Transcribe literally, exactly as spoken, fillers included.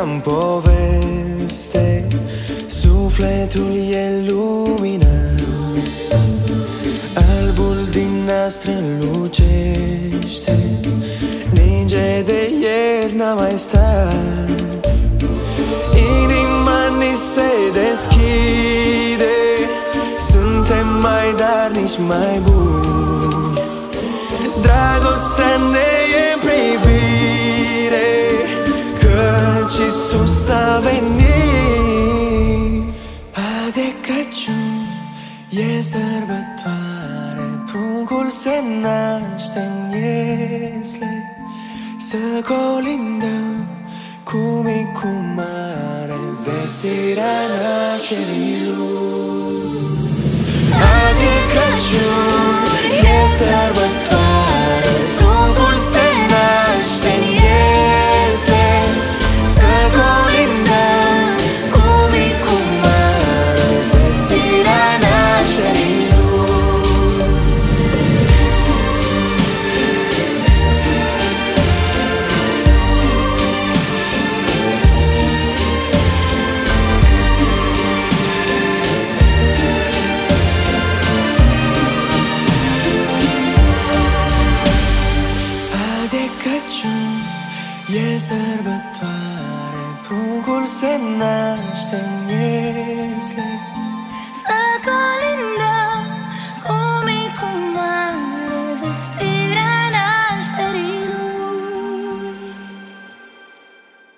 ca-n poveste, sufletul e lumină, albul din nas strălucește, ninge de ieri n-a mai stat. Inima ni se deschide, suntem mai darnici, mai buni. Dragostea ne e în privire, căci Iisus a venit. Azi e Crăciun, e sărbătoare, pruncul se naște în iesle. Să colindăm cu mic, cu mare, vestirea nașterii Lui. Azi e Crăciun, e sărbătoare, pruncul se naște în iese. Să colindăm cu mic, cu mare, vestirea nașterii Lui. Crăciun, e sărbătoare, pruncul se naște în iesle.